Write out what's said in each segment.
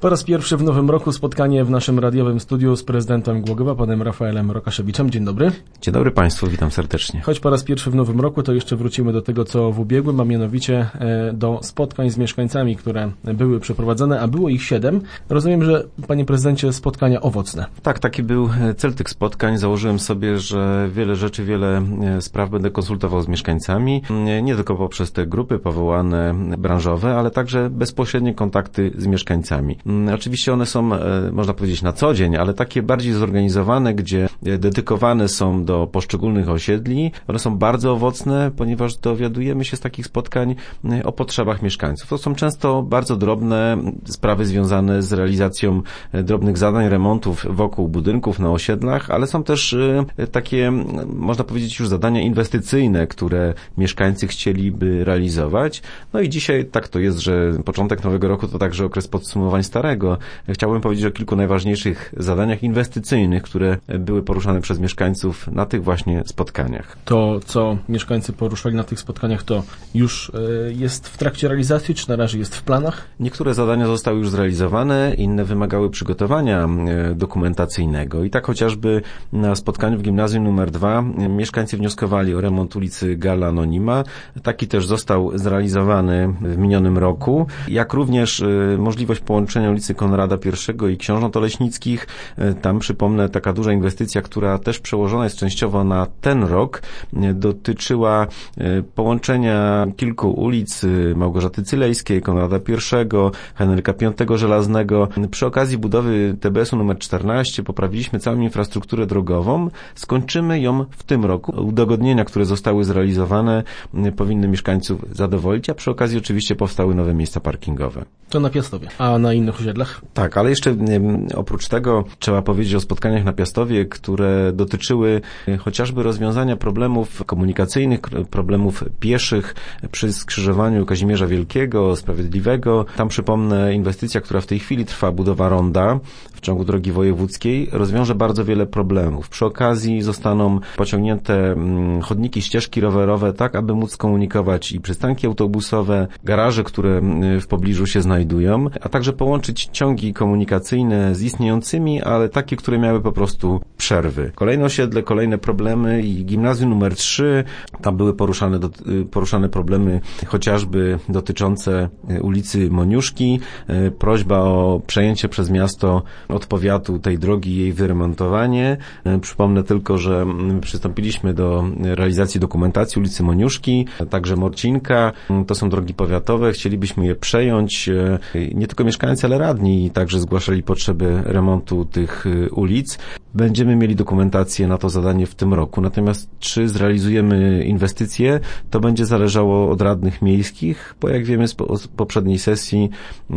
Po raz pierwszy w nowym roku spotkanie w naszym radiowym studiu z prezydentem Głogowa, panem Rafaelem Rokaszewiczem. Dzień dobry. Dzień dobry Państwu, witam serdecznie. Choć po raz pierwszy w nowym roku, to jeszcze wrócimy do tego, co w ubiegłym, a mianowicie do spotkań z mieszkańcami, które były przeprowadzone, a było ich 7. Rozumiem, że, panie prezydencie, spotkania owocne. Tak, taki był cel tych spotkań. Założyłem sobie, że wiele spraw będę konsultował z mieszkańcami, nie tylko poprzez te grupy powołane branżowe, ale także bezpośrednie kontakty z mieszkańcami. Oczywiście one są, można powiedzieć, na co dzień, ale takie bardziej zorganizowane, gdzie dedykowane są do poszczególnych osiedli. One są bardzo owocne, ponieważ dowiadujemy się z takich spotkań o potrzebach mieszkańców. To są często bardzo drobne sprawy związane z realizacją drobnych zadań, remontów wokół budynków na osiedlach, ale są też takie, można powiedzieć, już zadania inwestycyjne, które mieszkańcy chcieliby realizować. No i dzisiaj tak to jest, że początek nowego roku to także okres podsumowań starego. Chciałbym powiedzieć o kilku najważniejszych zadaniach inwestycyjnych, które były poruszane przez mieszkańców na tych właśnie spotkaniach. To, co mieszkańcy poruszali na tych spotkaniach, to już jest w trakcie realizacji, czy na razie jest w planach? Niektóre zadania zostały już zrealizowane, inne wymagały przygotowania dokumentacyjnego. I tak chociażby na spotkaniu w gimnazjum nr 2 mieszkańcy wnioskowali o remont ulicy Galla Anonima. Taki też został zrealizowany w minionym roku. Jak również możliwość połączenia ulicy Konrada I i Książąt Oleśnickich. Tam, przypomnę, taka duża inwestycja, która też przełożona jest częściowo na ten rok, dotyczyła połączenia kilku ulic: Małgorzaty Cylejskiej, Konrada I, Henryka V Żelaznego. Przy okazji budowy TBS-u nr 14 poprawiliśmy całą infrastrukturę drogową. Skończymy ją w tym roku. Udogodnienia, które zostały zrealizowane, powinny mieszkańców zadowolić, a przy okazji oczywiście powstały nowe miejsca parkingowe. To na Piastowie. A na innych osiedlach? Tak, ale jeszcze oprócz tego trzeba powiedzieć o spotkaniach na Piastowie, które dotyczyły chociażby rozwiązania problemów komunikacyjnych, problemów pieszych przy skrzyżowaniu Kazimierza Wielkiego, Sprawiedliwego. Tam, przypomnę, inwestycja, która w tej chwili trwa, budowa ronda w ciągu drogi wojewódzkiej, rozwiąże bardzo wiele problemów. Przy okazji zostaną pociągnięte chodniki, ścieżki rowerowe, tak aby móc komunikować i przystanki autobusowe, garaże, które w pobliżu się znajdują, a także połączyć ciągi komunikacyjne z istniejącymi, ale takie, które miały po prostu przerwy. Kolejne osiedle, kolejne problemy i gimnazjum nr 3, tam były poruszane problemy chociażby dotyczące ulicy Moniuszki. Prośba o przejęcie przez miasto od powiatu tej drogi i jej wyremontowanie. Przypomnę tylko, że przystąpiliśmy do realizacji dokumentacji ulicy Moniuszki, także Morcinka. To są drogi powiatowe, chcielibyśmy je przejąć. Nie tylko mieszkańcy, ale radni także zgłaszali potrzeby remontu tych ulic. Będziemy mieli dokumentację na to zadanie w tym roku. Natomiast czy zrealizujemy inwestycje, to będzie zależało od radnych miejskich, bo jak wiemy z poprzedniej sesji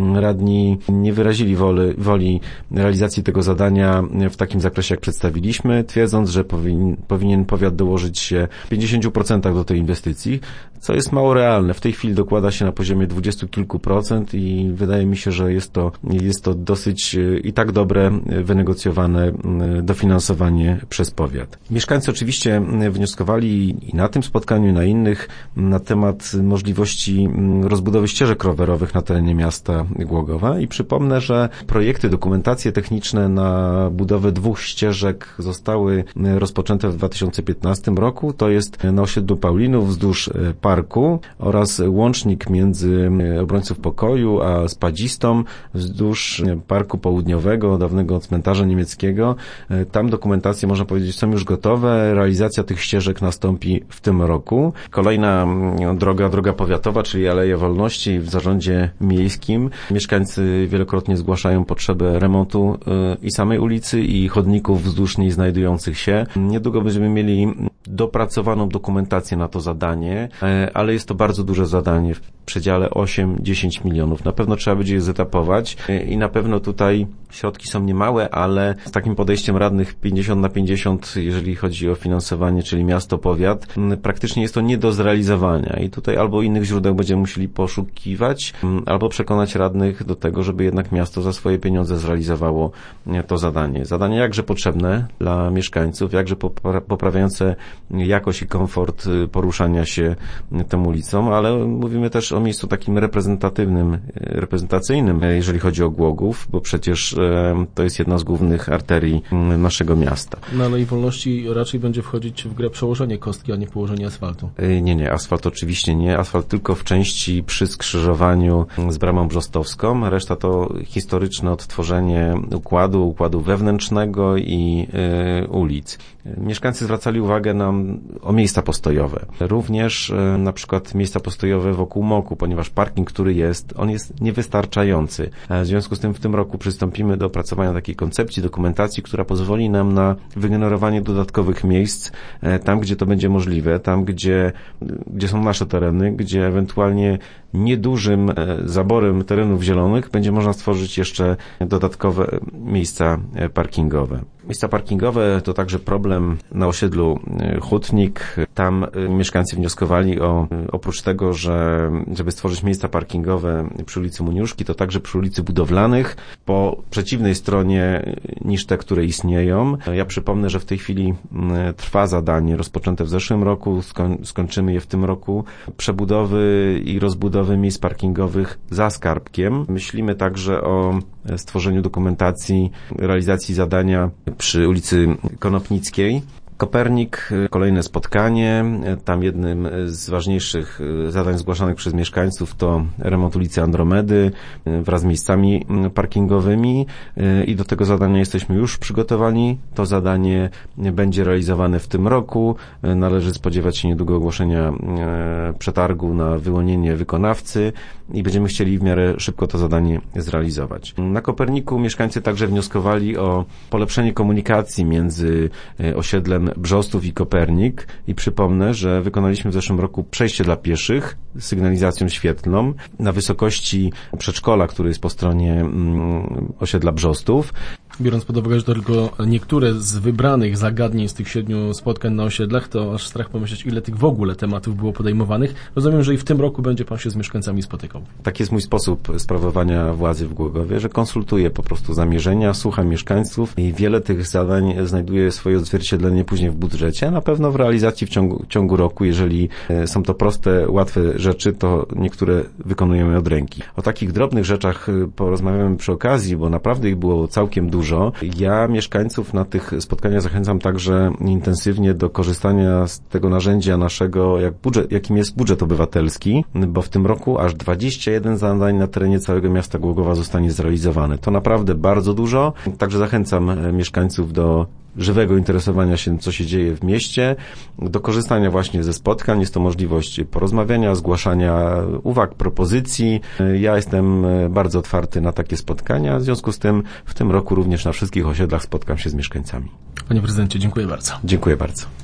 radni nie wyrazili woli realizacji tego zadania w takim zakresie, jak przedstawiliśmy, twierdząc, że powinien powiat dołożyć się w 50% do tej inwestycji, co jest mało realne. W tej chwili dokłada się na poziomie 20 kilku procent i wydaje mi się, że jest to dosyć i tak dobre, wynegocjowane dofinansowanie przez powiat. Mieszkańcy oczywiście wnioskowali i na tym spotkaniu, i na innych na temat możliwości rozbudowy ścieżek rowerowych na terenie miasta Głogowa i przypomnę, że projekty, dokumentacje techniczne na budowę 2 ścieżek zostały rozpoczęte w 2015 roku. To jest na osiedlu Paulinów wzdłuż parku oraz łącznik między Obrońców Pokoju a Spadzistą wzdłuż Parku Południowego, dawnego cmentarza niemieckiego. Tam dokumentacje, można powiedzieć, są już gotowe. Realizacja tych ścieżek nastąpi w tym roku. Kolejna droga powiatowa, czyli Aleja Wolności w zarządzie miejskim. Mieszkańcy wielokrotnie zgłaszają potrzebę remontu i samej ulicy, i chodników wzdłuż niej znajdujących się. Niedługo będziemy mieli dopracowaną dokumentację na to zadanie, ale jest to bardzo duże zadanie w przedziale 8-10 milionów. Na pewno trzeba będzie je zetapować i na pewno tutaj środki są niemałe, ale z takim podejściem radnych 50/50, jeżeli chodzi o finansowanie, czyli miasto, powiat, praktycznie jest to nie do zrealizowania i tutaj albo innych źródeł będziemy musieli poszukiwać, albo przekonać radnych do tego, żeby jednak miasto za swoje pieniądze zrealizowało to zadanie. Zadanie jakże potrzebne dla mieszkańców, jakże poprawiające jakość i komfort poruszania się tą ulicą, ale mówimy też o miejscu takim reprezentacyjnym, jeżeli chodzi o Głogów, bo przecież to jest jedna z głównych arterii naszego miasta. Na Alei Wolności raczej będzie wchodzić w grę przełożenie kostki, a nie położenie asfaltu. Nie, asfalt oczywiście nie. Asfalt tylko w części przy skrzyżowaniu z Bramą Brzostowską. Reszta to historyczne odtworzenie układu wewnętrznego i ulic. Mieszkańcy zwracali uwagę nam o miejsca postojowe. Również na przykład miejsca postojowe wokół MOK-u, ponieważ parking, który jest, on jest niewystarczający. W związku z tym w tym roku przystąpimy do opracowania takiej koncepcji, dokumentacji, która pozwoli nam na wygenerowanie dodatkowych miejsc tam, gdzie to będzie możliwe, tam, gdzie są nasze tereny, gdzie ewentualnie niedużym zaborem terenów zielonych będzie można stworzyć jeszcze dodatkowe miejsca parkingowe. Miejsca parkingowe to także problem na osiedlu Hutnik. Tam mieszkańcy wnioskowali oprócz tego, żeby stworzyć miejsca parkingowe przy ulicy Muniuszki, to także przy ulicy Budowlanych, po przeciwnej stronie niż te, które istnieją. Ja przypomnę, że w tej chwili trwa zadanie rozpoczęte w zeszłym roku, skończymy je w tym roku, przebudowy i rozbudowy miejsc parkingowych za Skarbkiem. Myślimy także o stworzeniu dokumentacji realizacji zadania przy ulicy Konopnickiej. Kopernik, kolejne spotkanie. Tam jednym z ważniejszych zadań zgłaszanych przez mieszkańców to remont ulicy Andromedy wraz z miejscami parkingowymi i do tego zadania jesteśmy już przygotowani. To zadanie będzie realizowane w tym roku. Należy spodziewać się niedługo ogłoszenia przetargu na wyłonienie wykonawcy i będziemy chcieli w miarę szybko to zadanie zrealizować. Na Koperniku mieszkańcy także wnioskowali o polepszenie komunikacji między osiedlem Brzostów i Kopernik i przypomnę, że wykonaliśmy w zeszłym roku przejście dla pieszych z sygnalizacją świetlną na wysokości przedszkola, który jest po stronie osiedla Brzostów. Biorąc pod uwagę, że to tylko niektóre z wybranych zagadnień z tych 7 spotkań na osiedlach, to aż strach pomyśleć, ile tych w ogóle tematów było podejmowanych. Rozumiem, że i w tym roku będzie pan się z mieszkańcami spotykał. Tak jest mój sposób sprawowania władzy w Głogowie, że konsultuję po prostu zamierzenia, słucham mieszkańców i wiele tych zadań znajduje swoje odzwierciedlenie później w budżecie, a na pewno w realizacji w ciągu roku, jeżeli są to proste, łatwe rzeczy, to niektóre wykonujemy od ręki. O takich drobnych rzeczach porozmawiamy przy okazji, bo naprawdę ich było całkiem dużo. Ja mieszkańców na tych spotkaniach zachęcam także intensywnie do korzystania z tego narzędzia naszego, jakim jest budżet obywatelski, bo w tym roku aż 21 zadań na terenie całego miasta Głogowa zostanie zrealizowane. To naprawdę bardzo dużo, także zachęcam mieszkańców do żywego interesowania się, co się dzieje w mieście, do korzystania właśnie ze spotkań. Jest to możliwość porozmawiania, zgłaszania uwag, propozycji. Ja jestem bardzo otwarty na takie spotkania, w związku z tym w tym roku również na wszystkich osiedlach spotkam się z mieszkańcami. Panie prezydencie, dziękuję bardzo. Dziękuję bardzo.